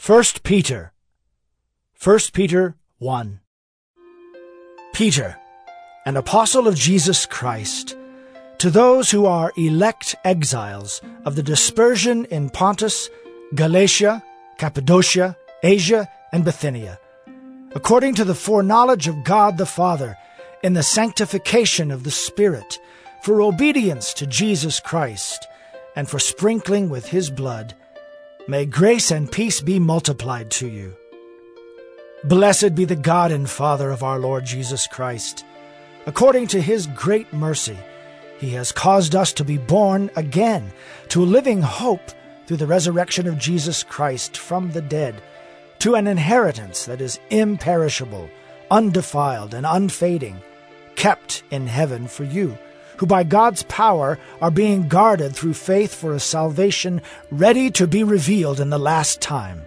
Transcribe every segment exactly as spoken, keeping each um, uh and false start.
First Peter. First Peter one. Peter, an apostle of Jesus Christ, to those who are elect exiles of the dispersion in Pontus, Galatia, Cappadocia, Asia, and Bithynia, according to the foreknowledge of God the Father, in the sanctification of the Spirit, for obedience to Jesus Christ, and for sprinkling with his blood, may grace and peace be multiplied to you. Blessed be the God and Father of our Lord Jesus Christ. According to his great mercy, he has caused us to be born again to a living hope through the resurrection of Jesus Christ from the dead, to an inheritance that is imperishable, undefiled, and unfading, kept in heaven for you, who by God's power are being guarded through faith for a salvation ready to be revealed in the last time.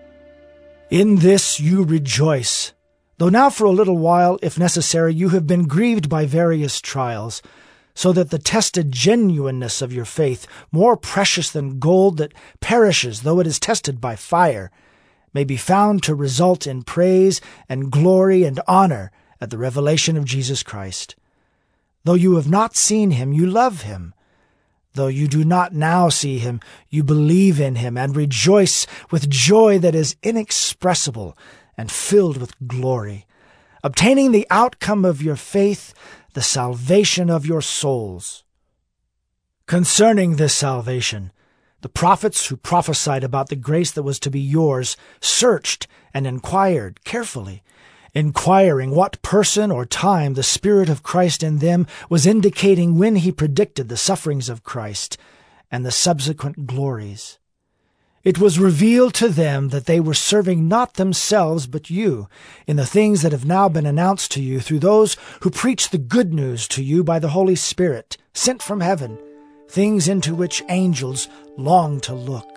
In this you rejoice, though now for a little while, if necessary, you have been grieved by various trials, so that the tested genuineness of your faith, more precious than gold that perishes though it is tested by fire, may be found to result in praise and glory and honor at the revelation of Jesus Christ. Though you have not seen him, you love him. Though you do not now see him, you believe in him and rejoice with joy that is inexpressible and filled with glory, obtaining the outcome of your faith, the salvation of your souls. Concerning this salvation, the prophets who prophesied about the grace that was to be yours searched and inquired carefully, inquiring what person or time the Spirit of Christ in them was indicating when he predicted the sufferings of Christ and the subsequent glories. It was revealed to them that they were serving not themselves but you in the things that have now been announced to you through those who preach the good news to you by the Holy Spirit, sent from heaven, things into which angels long to look.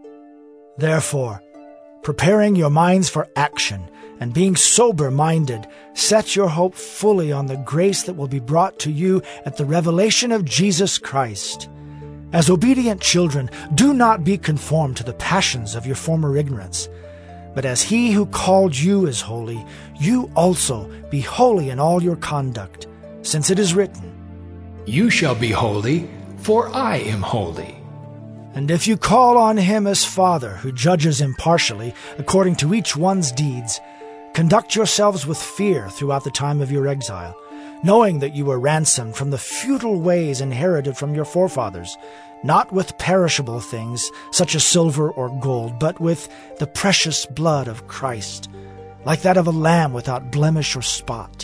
Therefore, preparing your minds for action, and being sober-minded, set your hope fully on the grace that will be brought to you at the revelation of Jesus Christ. As obedient children, do not be conformed to the passions of your former ignorance, but as he who called you is holy, you also be holy in all your conduct, since it is written, "You shall be holy, for I am holy." And if you call on him as Father, who judges impartially according to each one's deeds, conduct yourselves with fear throughout the time of your exile, knowing that you were ransomed from the futile ways inherited from your forefathers, not with perishable things, such as silver or gold, but with the precious blood of Christ, like that of a lamb without blemish or spot.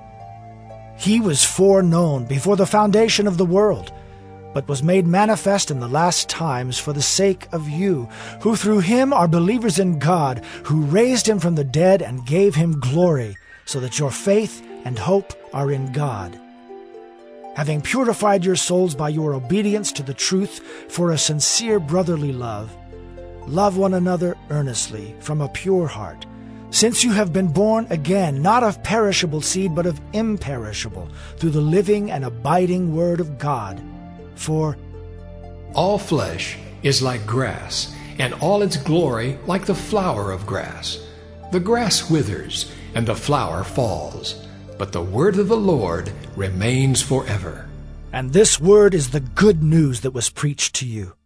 He was foreknown before the foundation of the world, but was made manifest in the last times for the sake of you, who through him are believers in God, who raised him from the dead and gave him glory, so that your faith and hope are in God. Having purified your souls by your obedience to the truth for a sincere brotherly love, love one another earnestly from a pure heart, since you have been born again, not of perishable seed, but of imperishable, through the living and abiding word of God. For all flesh is like grass, and all its glory like the flower of grass. The grass withers, and the flower falls, but the word of the Lord remains forever. And this word is the good news that was preached to you.